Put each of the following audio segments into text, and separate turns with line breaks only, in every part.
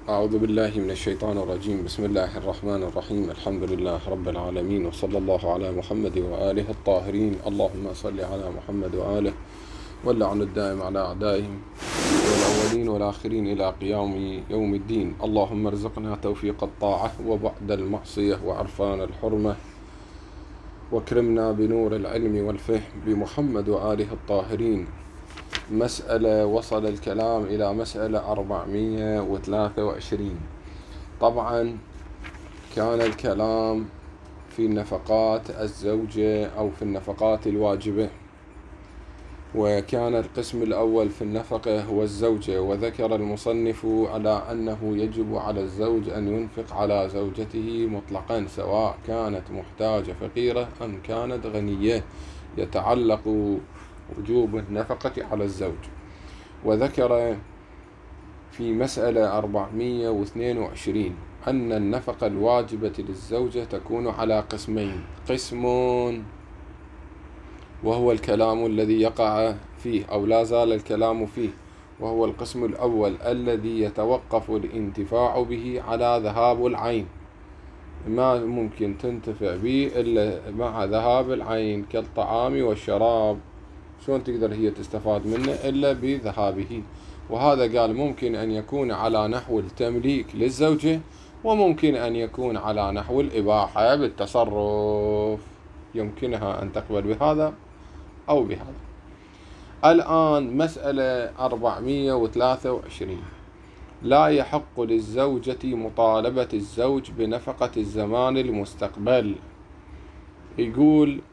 أعوذ بالله من الشيطان الرجيم. بسم الله الرحمن الرحيم. الحمد لله رب العالمين، وصلى الله على محمد وآله الطاهرين. اللهم صل على محمد وآله واللعن الدائم على أعدائهم والأولين والآخرين إلى قيام يوم الدين. اللهم ارزقنا توفيق الطاعة وبعد المعصية وعرفان الحرمة، واكرمنا بنور العلم والفهم بمحمد وآله الطاهرين. مسألة وصل الكلام إلى مسألة 423. طبعا كان الكلام في نفقات الزوجة أو في النفقات الواجبة، وكان القسم الأول في النفقة هو الزوجة، وذكر المصنف على أنه يجب على الزوج أن ينفق على زوجته مطلقا، سواء كانت محتاجة فقيرة أم كانت غنية، يتعلق وجوب النفقة على الزوج. وذكر في مسألة 422 أن النفقة الواجبة للزوجة تكون على قسمين: قسم وهو الكلام الذي يقع فيه أو لا زال الكلام فيه، وهو القسم الأول الذي يتوقف الانتفاع به على ذهاب العين، ما ممكن تنتفع به إلا مع ذهاب العين، كالطعام والشراب، شلون تقدر هي تستفاد منه إلا بذهابه. وهذا قال ممكن أن يكون على نحو التمليك للزوجة، وممكن أن يكون على نحو الإباحة بالتصرف، يمكنها أن تقبل بهذا أو بهذا. الآن مسألة 423: لا يحق للزوجة مطالبة الزوج بنفقة الزمان المستقبل. يقول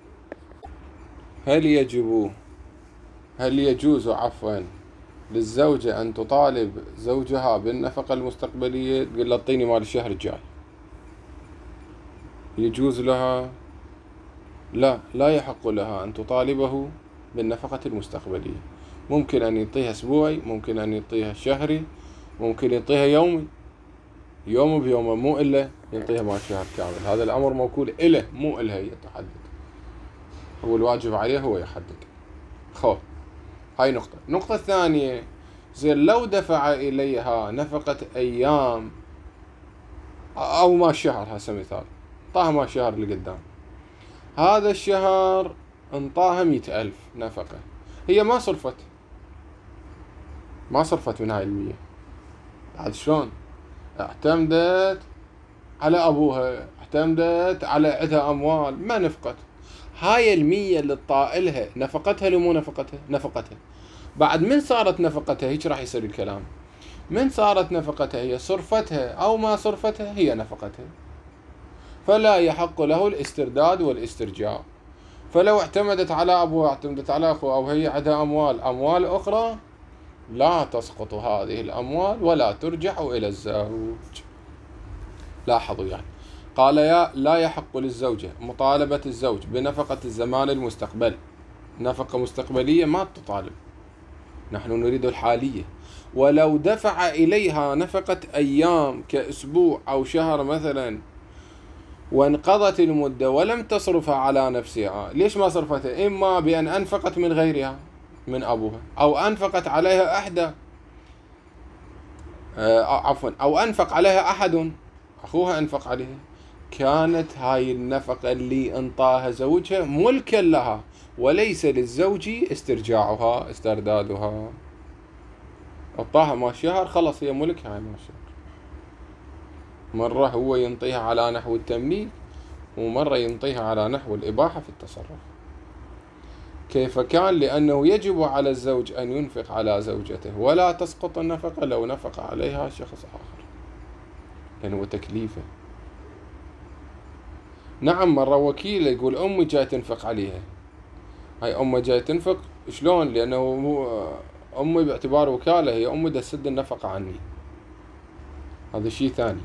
هل يجوز للزوجة أن تطالب زوجها بالنفقة المستقبلية؟ تقول له اعطيني مال الشهر الجاي. يجوز لها؟ لا يحق لها أن تطالبه بالنفقة المستقبلية. ممكن أن يعطيها أسبوعي، ممكن أن يعطيها شهري، ممكن يعطيها يومي، يوم بيوم، مو إلا يعطيها مال شهر كامل. هذا الأمر موكول إله، مو إلها هي تحدد، هو الواجب عليه هو يحدد. خوف. هاي نقطة الثانية: زين لو دفع إليها نفقة أيام أو ما شهر، هسه مثال طاها ما شهر لقدام، هذا الشهر انطاها 100,000 نفقة، هي ما صرفت من هاي 100. بعد شلون؟ اعتمدت على أبوها، اعتمدت على عدها أموال، ما نفقت. هاي 100 اللي طائلها نفقتها لو مو نفقتها. بعد من صارت نفقتها، هيك راح يصير الكلام، من صارت نفقتها هي صرفتها أو ما صرفتها هي نفقتها، فلا يحق له الاسترداد والاسترجاع. فلو اعتمدت على أبوها، اعتمدت على أخوها، أو هي عندها أموال أخرى، لا تسقط هذه الأموال ولا ترجع إلى الزوج. لاحظوا يعني، قال لا يحق للزوجة مطالبة الزوج بنفقة الزمان المستقبل. نفقة مستقبلية ما تطالب، نحن نريد الحالية. ولو دفع إليها نفقة أيام كأسبوع أو شهر مثلا، وانقضت المدة ولم تصرفها على نفسها، ليش ما صرفتها؟ إما بأن أنفقت من غيرها، من أبوها، أو أنفقت عليها أو أنفق عليها أحد، أخوها أنفق عليها، كانت هاي النفقة اللي انطاها زوجها ملكا لها، وليس للزوج استردادها. اعطاها ما شهر، خلص هي ملكها هاي ما شهر. مرة هو ينطيها على نحو التمليك، ومرة ينطيها على نحو الإباحة في التصرف. كيف كان؟ لأنه يجب على الزوج أن ينفق على زوجته، ولا تسقط النفقة لو نفق عليها شخص آخر، لأنه تكليفه. نعم، مرة وكيل يقول أمي جاي تنفق عليها، هاي أمي جاي تنفق شلون؟ لأنه أمي باعتبار وكالة، هي أمي دا تسد النفقة عني، هذا شيء ثاني.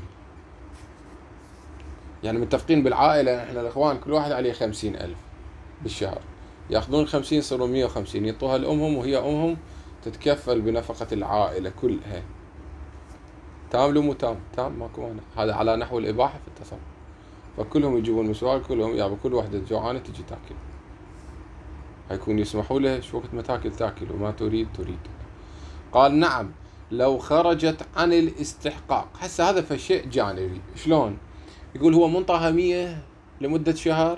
يعني متفقين بالعائلة احنا الأخوان كل واحد عليه 50,000 بالشهر، يأخذون 50 يصيرون 150، يعطوها لأمهم، وهي أمهم تتكفل بنفقة العائلة كلها. تام لو مو تام؟ تام، ماكو مانع. هذا على نحو الإباحة في التصرف، فكلهم يجيبون مسواق، كلهم يعني كل واحدة جوعانة تجي تاكل، هيكون يسمحوا له شو وقت ما تاكل وما تريد. قال نعم، لو خرجت عن الاستحقاق. هسه هذا فشيء جانبي. شلون؟ يقول هو منطاها 100 لمدة شهر،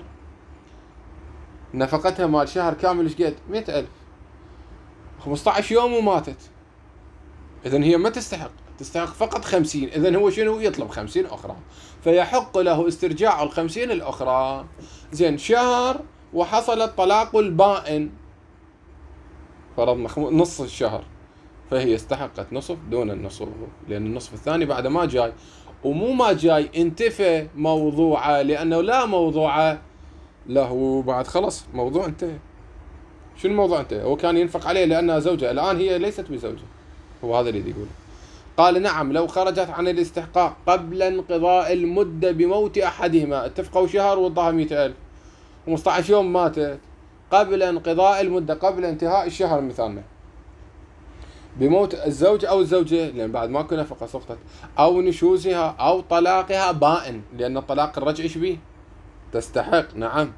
نفقتها مال شهر كامل ايش قد؟ 100,000، 15 يوم وماتت. إذن هي ما تستحق، تستحق فقط 50. إذن هو شنو؟ يطلب 50 أخرى، فيحق له استرجاع 50 الأخرى. زين، شهر وحصل الطلاق البائن، فرضنا نص الشهر، فهي استحقت نصف دون النصف، لأن النصف الثاني بعد ما جاي. ومو ما جاي انتفى موضوعه، لأنه لا موضوعه له بعد، خلص موضوع انتهى. شنو الموضوع انتهى؟ هو كان ينفق عليه لأنها زوجة، الآن هي ليست بزوجة. هو هذا اللي يقوله. قال نعم لو خرجت عن الاستحقاق قبل انقضاء المدة بموت أحدهما، اتفقوا شهر وضعها 100,000، 15 يوم ماتت، قبل انقضاء المدة، قبل انتهاء الشهر مثالنا، بموت الزوج أو الزوجة، لأن بعد ماكو نفقة سقطت، أو نشوزها أو طلاقها بائن، لأن الطلاق الرجعي ايش بيه؟ تستحق. نعم،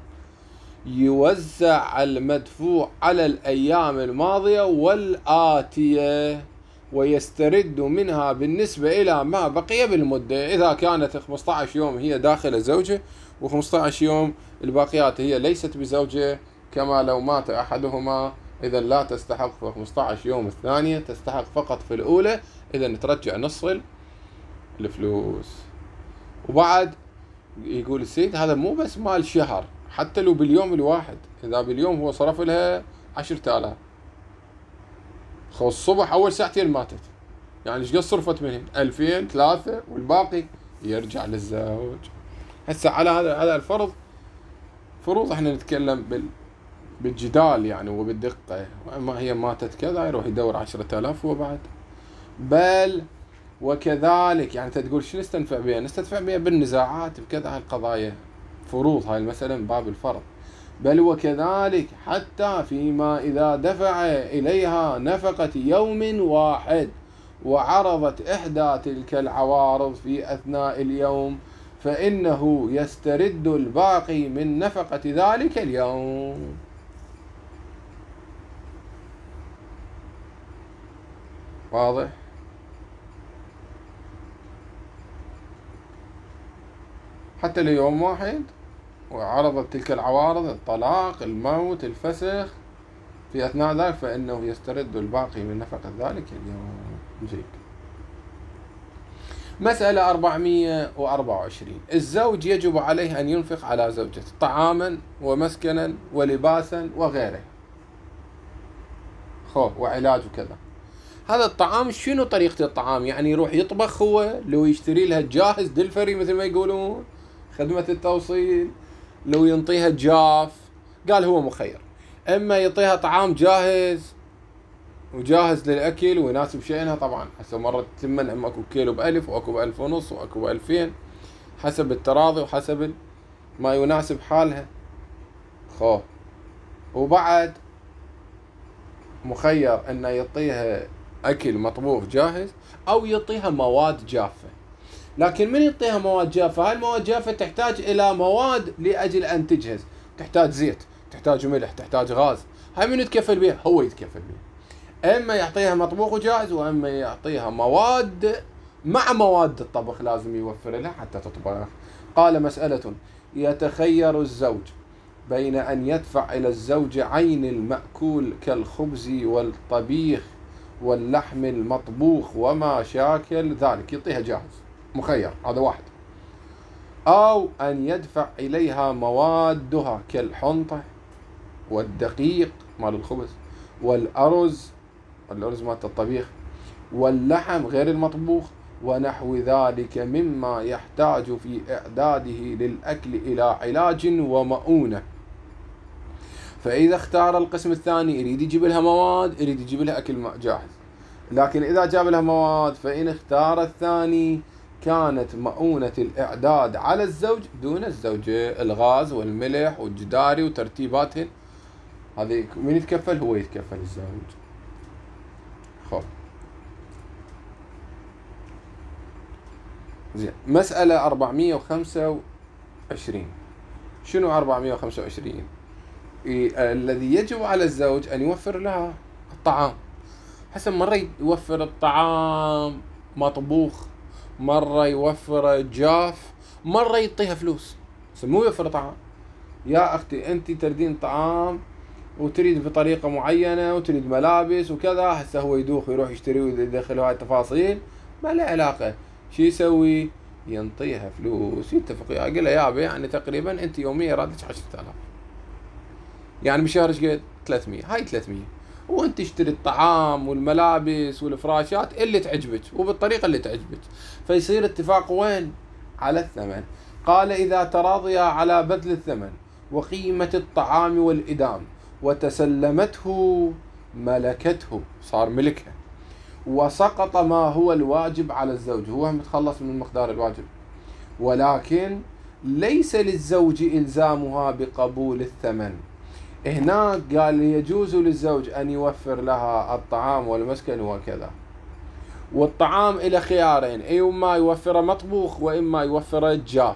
يوزع المدفوع على الأيام الماضية والآتية، ويسترد منها بالنسبة إلى ما بقي بالمدة. إذا كانت 15 يوم هي داخل زوجة، و15 يوم الباقيات هي ليست بزوجة، كما لو مات أحدهما، إذا لا تستحق في 15 يوم الثانية، تستحق فقط في الأولى، إذا ترجع نص الفلوس. وبعد يقول السيد هذا مو بس مال شهر، حتى لو باليوم الواحد، إذا باليوم هو صرف لها 10,000، خو الصبح أول ساعتين ماتت، يعني ايش قد صرفت منهم؟ 2000 3، والباقي يرجع للزوج. هسه على هذا الفرض، فروض احنا نتكلم بالجدال يعني وبالدقة. ما هي ماتت كذا يروح يدور 10,000 وبعد. بل وكذلك، يعني تقول شو نستنفع بها؟ نستنفع بها بالنزاعات بكذا هالقضايا، فروض هاي المسألة من باب الفرض. بل وكذلك حتى فيما إذا دفع إليها نفقة يوم واحد، وعرضت إحدى تلك العوارض في أثناء اليوم، فإنه يسترد الباقي من نفقة ذلك اليوم. واضح؟ حتى ليوم واحد، وعرضت تلك العوارض، الطلاق، الموت، الفسخ، في أثناء ذلك، فإنه يسترد الباقي من نفقة ذلك اليوم. جيد. مسألة 424. الزوج يجب عليه أن ينفق على زوجته طعاما ومسكنا ولباسا وغيره، وعلاج وكذا. هذا الطعام شنو طريقة الطعام؟ يعني يروح يطبخ هو، لو يشتري لها جاهز دلفري مثل ما يقولون، خدمة التوصيل، لو ينطيها جاف، قال هو مخير. اما يعطيها طعام جاهز وجاهز للاكل ويناسب شأنها، طبعا هسه مرة تمن اكو كيلو ب1000 واكو ب1500 واكو ب2000، حسب التراضي وحسب ما يناسب حالها. وبعد مخير انه يعطيها اكل مطبوخ جاهز او يعطيها مواد جافة. لكن من يعطيها مواد جافة؟ هاي المواد جافة تحتاج الى مواد لاجل ان تجهز، تحتاج زيت، تحتاج ملح، تحتاج غاز. هاي من يتكفل بها؟ هو يتكفل بها. اما يعطيها مطبوخ وجاهز، واما يعطيها مواد مع مواد الطبخ لازم يوفر لها حتى تطبخ. قال مسألة: يتخير الزوج بين أن يدفع إلى الزوجة عين المأكول كالخبز والطبيخ واللحم المطبوخ وما شاكل ذلك، يعطيها جاهز، مخير، هذا واحد. أو أن يدفع إليها موادها كالحنطة والدقيق مال الخبز والأرز مال الطبيخ واللحم غير المطبوخ ونحو ذلك مما يحتاج في إعداده للأكل إلى علاج ومؤونة. فإذا اختار القسم الثاني، يريد يجيب لها مواد، يريد يجيب لها أكل جاهز. لكن إذا جاب لها مواد، فإن اختار الثاني كانت مؤونة الإعداد على الزوج دون الزوجة، الغاز والملح والجداري وترتيباتهن، هذه من يتكفل؟ هو يتكفل، الزوج. زين. مسألة 425. شنو 425؟ الذي يجب على الزوج أن يوفر لها الطعام. حسب مرة يوفر الطعام مطبوخ، مرة يوفر جاف، مرة يعطيها فلوس، بس مو يوفر طعام. يا أختي أنت تردين طعام وتريد بطريقة معينة وتريد ملابس وكذا، هسه هو يدوخ ويروح يشتري ويدخل هاي التفاصيل، ما له علاقة. شي يسوي؟ ينطيها فلوس، يتفق وياها، يقول له يابا يعني تقريبا أنت يوميا راتبك 10,000، يعني بالشهر ايش قد؟ 300. هاي 300، وانت تشتري الطعام والملابس والفراشات اللي تعجبك وبالطريقة اللي تعجبك. فيصير اتفاق وين؟ على الثمن. قال إذا تراضيا على بذل الثمن وقيمة الطعام والإدام وتسلمته ملكته، صار ملكها، وسقط ما هو الواجب على الزوج، هو متخلص من مقدار الواجب، ولكن ليس للزوج إلزامها بقبول الثمن. هناك قال يجوز للزوج أن يوفر لها الطعام والمسكن وكذا، والطعام إلى خيارين، إما يوفر مطبوخ وإما يوفر جاف.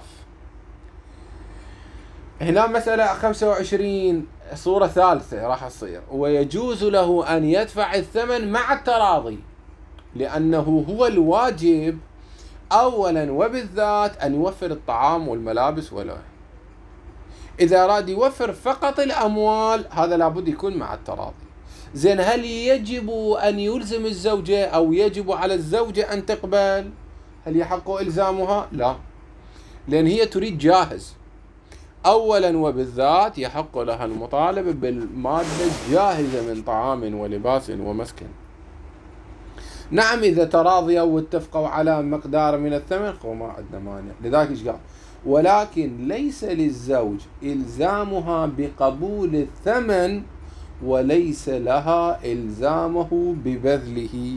هنا مسألة 25 صورة ثالثة راح تصير، ويجوز له أن يدفع الثمن مع التراضي، لأنه هو الواجب أولا وبالذات أن يوفر الطعام والملابس ولا. إذا أراد يوفر فقط الأموال هذا لابد يكون مع التراضي. زين، هل يجب أن يلزم الزوجة أو يجب على الزوجة أن تقبل؟ هل يحق إلزامها؟ لا، لأن هي تريد جاهز. أولا وبالذات يحق لها المطالبة بالمادة الجاهزة من طعام ولباس ومسكن. نعم إذا تراضيا واتفقوا على مقدار من الثمن فما عندنا مانع. لذلك إيش قال؟ ولكن ليس للزوج إلزامها بقبول الثمن وليس لها إلزامه ببذله.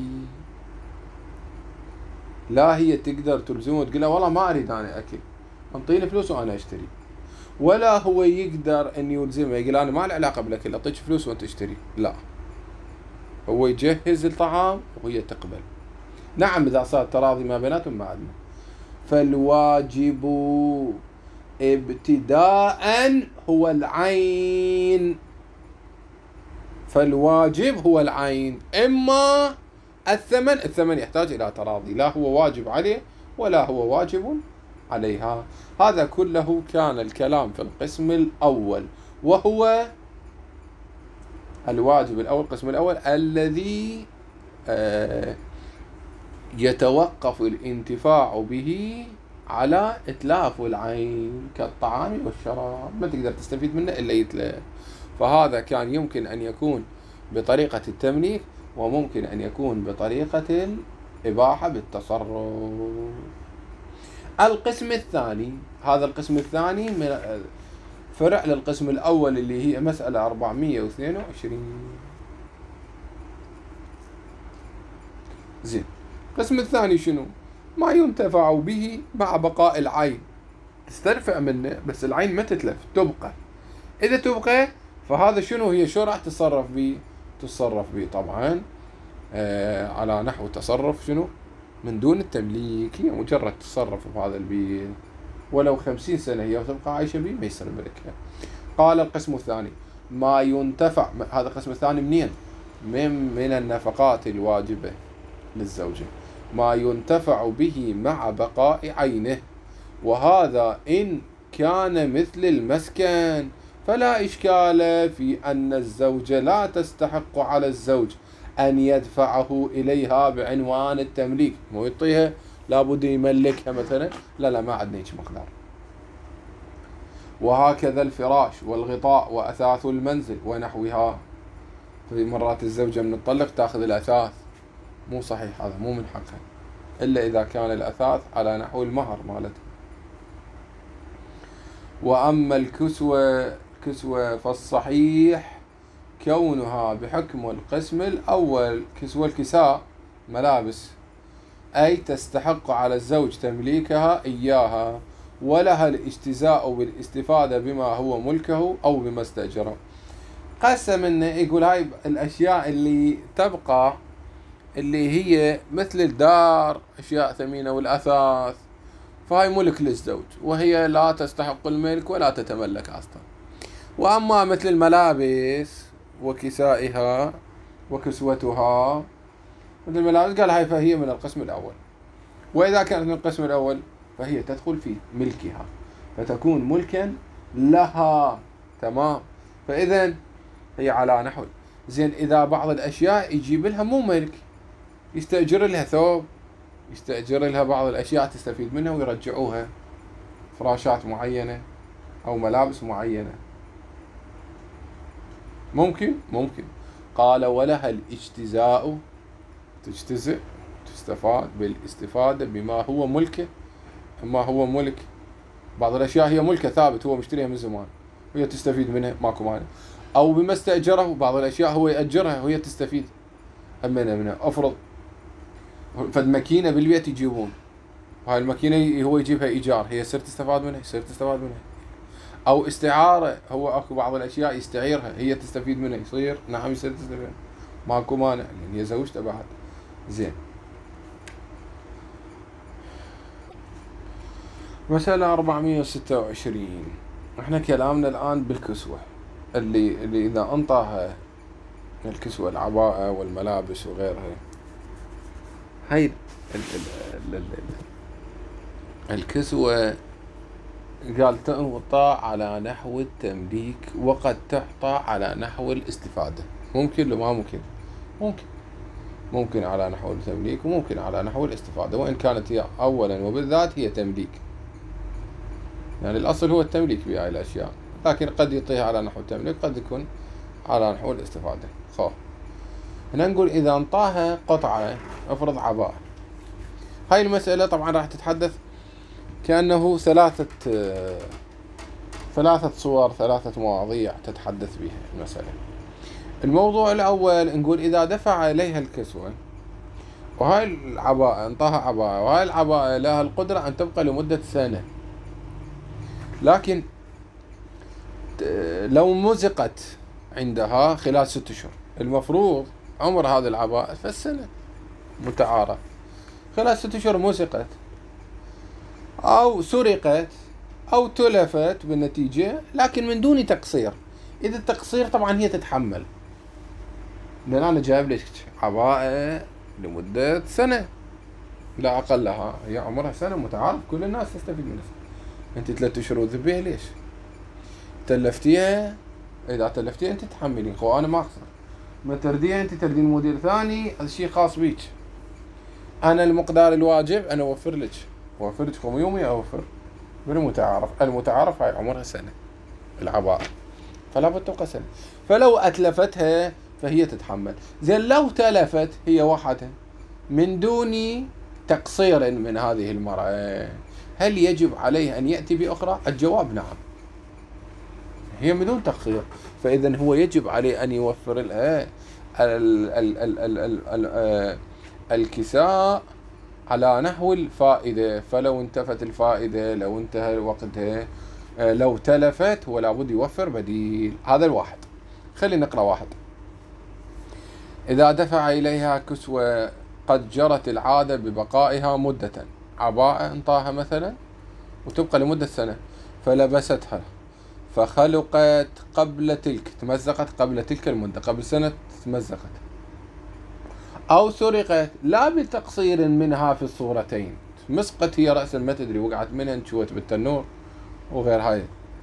لا هي تقدر تلزمه وتقول له والله ما أريد أنا أكل، أنطيني فلوس وأنا أشتري، ولا هو يقدر أن يلزمه يقول أنا ما له علاقة بالأكل، أعطيك فلوس وأنت اشتري. لا، هو يجهز الطعام وهي تقبل. نعم إذا صار تراضي ما بيناتهم ما عندنا. فالواجب ابتداء هو العين، فالواجب هو العين، إما الثمن يحتاج إلى تراضي، لا هو واجب عليه ولا هو واجب عليها. هذا كله كان الكلام في القسم الأول، وهو الواجب الأول، القسم الأول الذي يتوقف الانتفاع به على إتلاف العين كالطعام والشراب، ما تقدر تستفيد منه إلا يتلف. فهذا كان يمكن أن يكون بطريقة التمليك، وممكن أن يكون بطريقة الإباحة بالتصرف. القسم الثاني، هذا القسم الثاني من فرع للقسم الأول اللي هي مسألة 422. زين، القسم الثاني شنو؟ ما ينتفع به مع بقاء العين، تسترفع منه بس العين ما تتلف، تبقى. إذا تبقى فهذا شنو هي؟ شو راح تتصرف به؟ تتصرف به طبعا على نحو تصرف شنو؟ من دون التمليك، هي مجرد تصرف بهذا البيت، ولو 50 سنة هي تبقى عايشة به ما يصير ملكها. قال القسم الثاني ما ينتفع، هذا القسم الثاني منين؟ من النفقات الواجبة للزوجة، ما ينتفع به مع بقاء عينه، وهذا إن كان مثل المسكن فلا إشكال في أن الزوجة لا تستحق على الزوج أن يدفعه إليها بعنوان التمليك، مو يعطيها لابد يملكها مثلا، لا ما عندنا هيك مقدار. وهكذا الفراش والغطاء وأثاث المنزل ونحوها. في مرات الزوجة من الطلق تأخذ الأثاث، مو صحيح، هذا مو من حقها إلا إذا كان الأثاث على نحو المهر مالته. وأما الكسوة فالصحيح كونها بحكم القسم الأول كسوة الكساء ملابس، أي تستحق على الزوج تمليكها إياها، ولها الاجتزاء بالاستفادة بما هو ملكه أو بما استأجره. قسم إنه يقول هاي الأشياء اللي تبقى اللي هي مثل الدار، أشياء ثمينة والأثاث، فهي ملك للزوج وهي لا تستحق الملك ولا تتملك أصلا. وأما مثل الملابس وكسائها وكسوتها مثل الملابس قال هاي فهي من القسم الأول. وإذا كانت من القسم الأول فهي تدخل في ملكها، فتكون ملكا لها. تمام. فإذا هي على نحو زين. إذا بعض الأشياء يجيب لها مو ملك، يستأجر لها ثوب، يستأجر لها بعض الأشياء تستفيد منها ويرجعوها، فراشات معينة أو ملابس معينة، ممكن. قال ولها الاجتزاء، تجتزئ، تستفاد بالاستفادة بما هو ملكه. ما هو ملك بعض الأشياء هي ملكه ثابت، هو مشتريها من زمان وهي تستفيد منها، ماكو مانع. أو بما استأجره، بعض الأشياء هو يأجرها وهي تستفيد منها. أفرض فالماكينة بالبيت يجيبون، وهاي الماكينة هو يجيبها إيجار، هي يصير تستفاد منها. أو استعارة، هو أكو بعض الأشياء يستعيرها، هي تستفيد منها، يصير نعم يصير تستفيد منها، ماكو مانع لأن هي زوجته بعد. زين. مسألة 426. احنا كلامنا الآن بالكسوة اللي إذا أنطاها الكسوة، العباءة والملابس وغيرها. هاي الكسوة قال تعطى على نحو التمليك، وقد تعطى على نحو الاستفادة. ممكن لو ما ممكن ممكن على نحو التمليك وممكن على نحو الاستفادة، وإن كانت هي أولا وبالذات هي تمليك، يعني الأصل هو التمليك بهاي الأشياء، لكن قد يعطيها على نحو التمليك، قد يكون على نحو الاستفادة. هنا نقول إذا انطاها قطعة، افرض عباءة. هاي المسألة طبعا راح تتحدث كأنه ثلاثة صور، ثلاثة مواضيع تتحدث بها المسألة. الموضوع الأول نقول إذا دفع إليها الكسوة، وهاي العباءة انطاها عباءة، وهاي العباءة لها القدرة أن تبقى لمدة سنة، لكن لو مزقت عندها خلال 6 أشهر، المفروض عمر هذه العباءة فالسنة متعارف، خلال 6 أشهر مزقت أو سرقت أو تلفت بالنتيجة، لكن من دون تقصير. إذا التقصير طبعا هي تتحمل، لأن أنا جايب لك عباءة لمدة سنة لا أقل لها، هي عمرها سنة متعارف، كل الناس تستفيد منها. أنت 3 أشهر وذبيها ليش؟ تلفتيها، إذا تلفتيها أنت تتحملين، أنا ما أخسر. ما ترديها أنت تردين مدير ثاني، هذا شيء خاص بيك. أنا المقدار الواجب أنا أوفر لك يومي أوفر بالمتعارف. المتعارف هاي عمرها سنة العباءة، فلا بد تبقى سنة. فلو أتلفتها فهي تتحمل. زين لو تلفت هي وحدها من دون تقصير من هذه المرأة، هل يجب عليه أن يأتي بأخرى؟ الجواب نعم، هي بدون تقصير، فإذا هو يجب عليه أن يوفر لها الكساء على نحو الفائدة. فلو انتفت الفائدة، لو انتهى وقتها، لو تلفت، ولا بد يوفر بديل. هذا الواحد. خلينا نقرأ واحد. إذا دفع إليها كسوة قد جرت العادة ببقائها مدة، عباءة انطاها مثلا وتبقى لمدة سنة، فلبستها فخلقت قبل تلك، تمزقت قبل تلك المدة، قبل سنة تمزقت، أو سرقت لا بتقصير منها في الصورتين، مسقت هي رأسا ما تدري وقعت منها انشوت بالتنور وغير هاي،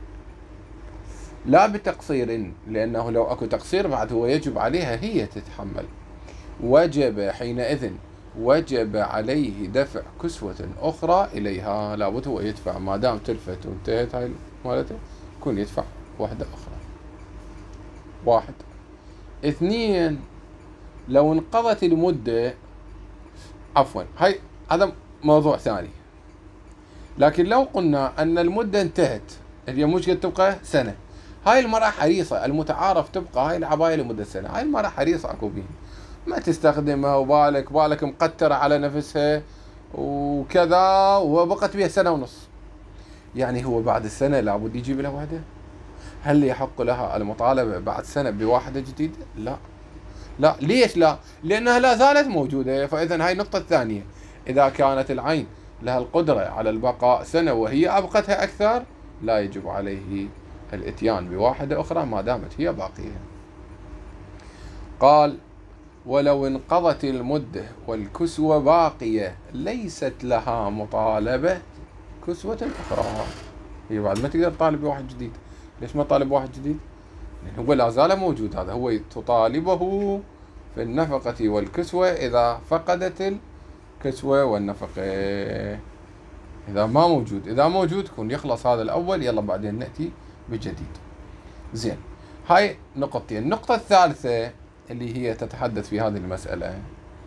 لا بتقصير، لأنه لو أكو تقصير بعد هو يجب عليها هي تتحمل. وجب حينئذ عليه دفع كسوة أخرى إليها، لابد هو يدفع ما دام تلفت وانتهت هاي مالته، يكون يدفع واحدة أخرى. 1. 2. لو انقضت المدة، هاي هذا موضوع ثاني، لكن لو قلنا أن المدة انتهت، هي مش قد تبقى سنة، هاي المرأة حريصة، المتعارف تبقى هاي العباية لمدة سنة، هاي المرأة حريصة أكو بيها، ما تستخدمها وبالك مقترة على نفسها وكذا، وبقت بها 1.5 سنة، يعني هو بعد السنة لابد يجيب لها واحدة. هل يحق لها المطالبة بعد سنة بواحدة جديدة؟ لا. ليش لا؟ لأنها لا زالت موجودة. فإذا هاي النقطة الثانية، إذا كانت العين لها القدرة على البقاء سنة وهي أبقتها أكثر، لا يجب عليه الاتيان بواحدة أخرى ما دامت هي باقية. قال ولو انقضت المدة والكسوة باقية ليست لها مطالبة كسوة أخرى. هي بعد ما تقدر تطالب بواحد جديد. ليش ما طالب واحد جديد؟ لأن هو لا زال موجود. هذا هو تطالبه في النفقة والكسوة إذا فقدت الكسوة والنفقة. إذا ما موجود، إذا موجود كون يخلص هذا الأول، يلا بعدين نأتي بجديد. زين، هاي نقطتين. النقطة الثالثة اللي هي تتحدث في هذه المسألة،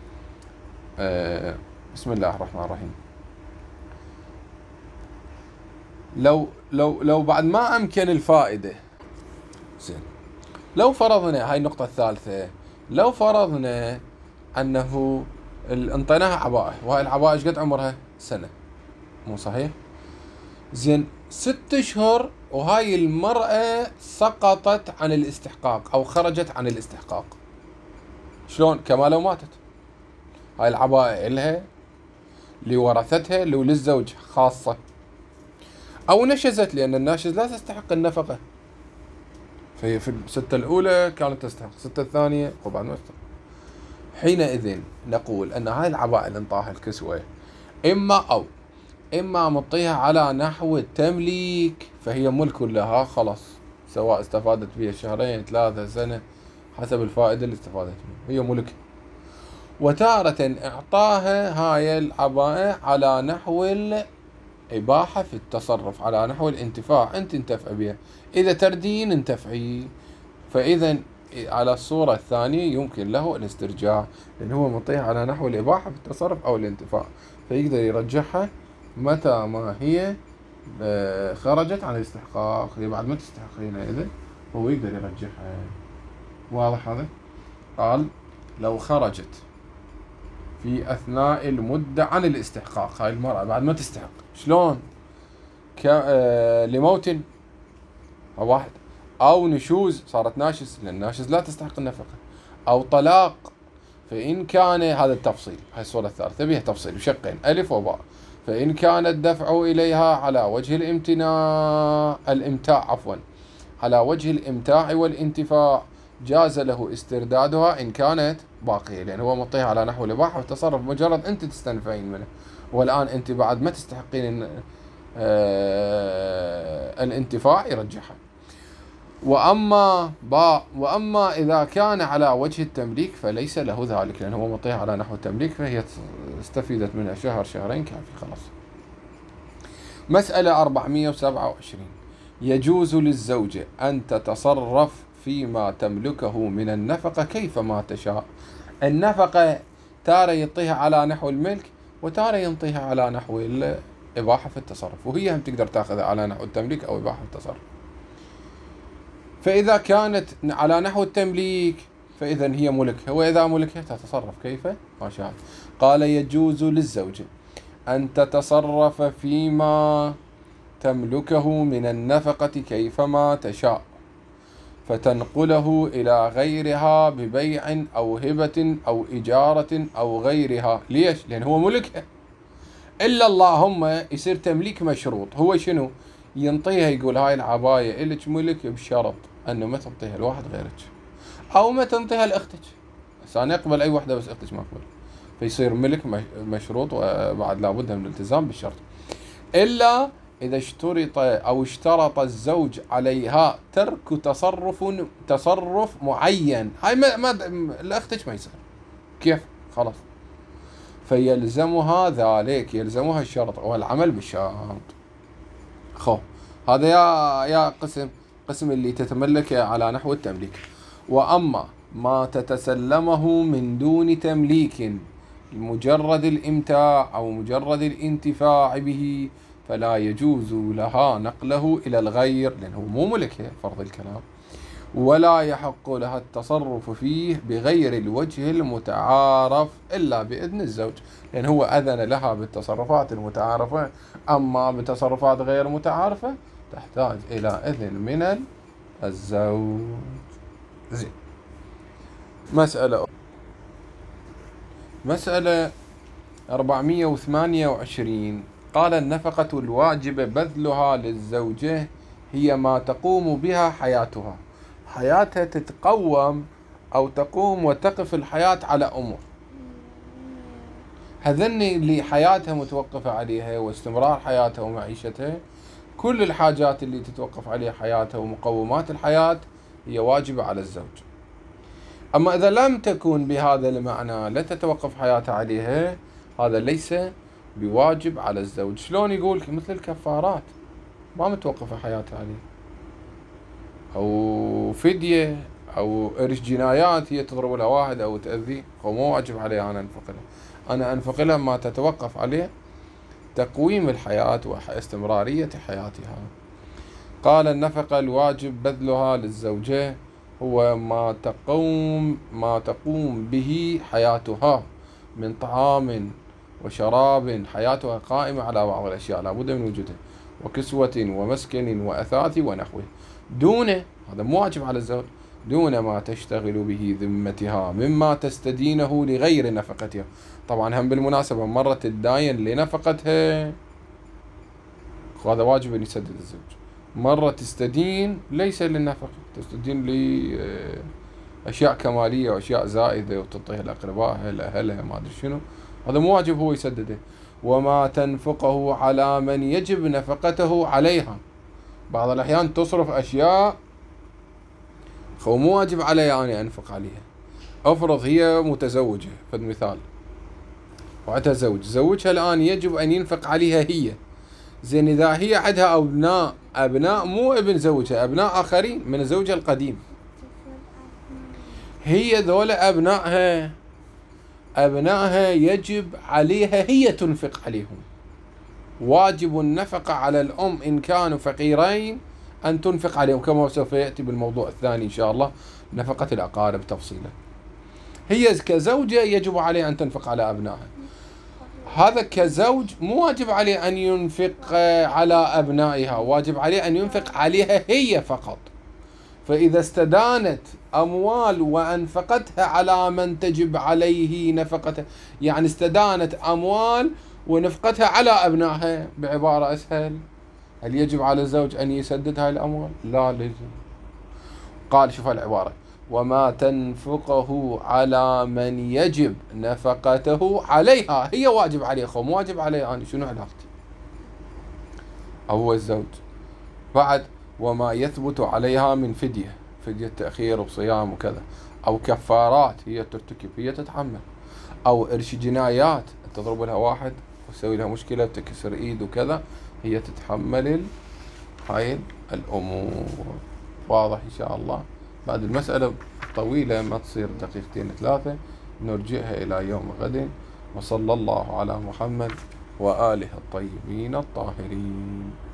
بسم الله الرحمن الرحيم. لو بعد ما أمكن الفائدة، زين، لو فرضنا هاي النقطة الثالثة، لو فرضنا أنه انطيناها عباءة، وهاي العباءة ايش قد عمرها؟ سنة، مو صحيح؟ زين، 6 أشهر وهاي المرأة سقطت عن الاستحقاق أو خرجت عن الاستحقاق. شلون؟ كما لو ماتت. هاي العباءة إلها، لورثتها، للزوج خاصة، أو نشزت، لأن الناشز لا تستحق النفقة. فهي في الستة الأولى كانت تستحق، الستة الثانية وبعد ما تستحق. حينئذ نقول أن هاي العباءة اللي انطاها الكسوة إما مطيها على نحو التمليك، فهي ملك لها خلاص، سواء استفادت بها 2 3 سنة حسب الفائدة اللي استفادت منها، هي ملك. وتارة إعطاها هاي العباءة على نحو الإباحة في التصرف، على نحو الانتفاع، أنت انتفع بها، إذا تردين انتفعي. فإذا على الصورة الثانية يمكن له الاسترجاع، لأن هو مطيها على نحو الإباحة في التصرف أو الانتفاع، فيقدر يرجعها متى ما هي خرجت عن الاستحقاق. هي بعد ما تستحقين إذا هو يقدر يرجعها. واضح هذا؟ قال لو خرجت في أثناء المدة عن الاستحقاق، هاي المرأة بعد ما تستحق، شلون؟ لموت أو واحد، أو نشوز، صارت ناشز، لأن الناشز لا تستحق النفقة، أو طلاق. فإن كان، هذا التفصيل، هاي الصورة الثالثة بها تفصيل بشقين، ألف وباء. فإن كان الدفع إليها على وجه الإمتاع على وجه الإمتاع والانتفاع، جاز له استردادها إن كانت باقية، لأن هو مطيها على نحو الإباحة والتصرف، مجرد أنت تستنفعين منه، والآن أنت بعد ما تستحقين الانتفاع يرجعها. وأما إذا كان على وجه التمليك فليس له ذلك، لأنه هو مطيها على نحو التمليك، فهي استفيدت منها 1 2 كافي خلاص. مسألة 427. يجوز للزوجة أن تتصرف فيما تملكه من النفقة كيفما تشاء. النفقة تارة يعطيها على نحو الملك، وتارة يعطيها على نحو الإباحة في التصرف، وهي هم تقدر تأخذها على نحو التمليك أو إباحة في التصرف. فإذا كانت على نحو التمليك فإذا هي ملكها، وإذا ملكها تتصرف كيف ما شاء. قال يجوز للزوجة أن تتصرف فيما تملكه من النفقة كيفما تشاء، فتنقله إلى غيرها ببيع أو هبة أو إجارة أو غيرها. ليش؟ لأن هو ملكها، إلا اللهم يصير تمليك مشروط. هو شنو؟ ينطيها، يقول هاي العباية إلك ملك بشرط أنه ما تنطيها لواحد غيرك، أو ما تنطيها لأختك. بس أنا أقبل أي وحدة بس أختك ما أقبل، فيصير ملك مشروط، وبعد لابد من الالتزام بالشرط. إلا إذا اشترط الزوج عليها ترك تصرف معين، هاي ما لأختك ما يصير، كيف؟ خلاص، فيلزمها ذلك، يلزمها الشرط والعمل بالشرط. هذا يا قسم اللي تتملك على نحو التمليك. وأما ما تتسلمه من دون تمليك، مجرد الإمتاع أو مجرد الانتفاع به، فلا يجوز لها نقله إلى الغير، لأنه مو ملكها فرض الكلام، ولا يحق لها التصرف فيه بغير الوجه المتعارف إلا بإذن الزوج، لأن هو أذن لها بالتصرفات المتعارفة. أما بتصرفات غير متعارفة تحتاج إلى إذن من الزوج. زين. مسألة 428. قال النفقة الواجب بذلها للزوجة هي ما تقوم بها حياتها، حياتها تتقوم أو تقوم وتقف الحياة على أمور، هذن اللي حياتها متوقفة عليها واستمرار حياتها ومعيشتها، كل الحاجات اللي تتوقف عليها حياتها ومقومات الحياة هي واجبة على الزوج. أما إذا لم تكن بهذا المعنى لا تتوقف حياتها عليها، هذا ليس بواجب على الزوج. شلون يقول؟ مثل الكفارات ما متوقفة حياتها عليه، أو فدية أو إرش جنايات هي تضرب لها واحد أو تأذيه، هو مو واجب عليه أنا أنفق لها، أنا أنفق لها ما تتوقف عليه تقويم الحياة واستمرارية حياتها. قال النفقة الواجب بذلها للزوجة هو ما تقوم به حياتها من طعام وشراب، حياتها قائمة على بعض الأشياء لابد من وجودها، وكسوة ومسكن وأثاث ونحوه، دون، هذا مو واجب على الزوج، دون ما تشتغل به ذمتها مما تستدينه لغير نفقتها. طبعا هم بالمناسبة مرة تداين لنفقتها، هذا واجب أن يسدد الزوج. مرة تستدين ليس للنفقة، تستدين لأشياء كمالية وأشياء زائدة وتعطيها لأقربائها لأهلها ما أدري شنو، هذا مو واجب هو يسدده. وما تنفقه على من يجب نفقته عليها، بعض الأحيان تصرف أشياء هو مو واجب علي أنا أنفق عليها. أفرض هي متزوجة فد مثال وعندها زوج، زوجها الآن يجب أن ينفق عليها هي، زين إذا هي عندها أبناء مو ابن زوجها، أبناء آخرين من زوجها القديم، هي ذولا أبنائها يجب عليها هي تنفق عليهم. واجب النفقة على الأم إن كانوا فقيرين أن تنفق عليهم، كما سوف يأتي بالموضوع الثاني إن شاء الله، نفقة الأقارب تفصيلا. هي كزوجة يجب عليها أن تنفق على أبنائها، هذا كزوج مو واجب عليه أن ينفق على أبنائها، واجب عليه أن ينفق عليها هي فقط. فإذا استدانت أموال وأنفقتها على من تجب عليه نفقته، يعني استدانت أموال ونفقتها على أبنائها، بعبارة أسهل، هل يجب على الزوج أن يسدد هاي الأموال؟ لا لازم. قال شوف العبارة: وما تنفقه على من يجب نفقته عليها، هي واجب عليه، مو واجب عليه أنا، شنو علاقتي؟ هو الزوج. بعد: وما يثبت عليها من فدية تأخير وصيام وكذا، أو كفارات هي ترتكب، هي تتحمل، أو إرش جنايات تضرب لها واحد وتسوي لها مشكلة وتكسر إيد وكذا، هي تتحمل هاي الأمور. واضح إن شاء الله؟ بعد المسألة طويلة ما تصير دقيقتين 3، نرجعها إلى يوم غد. وصلى الله على محمد وآله الطيبين الطاهرين.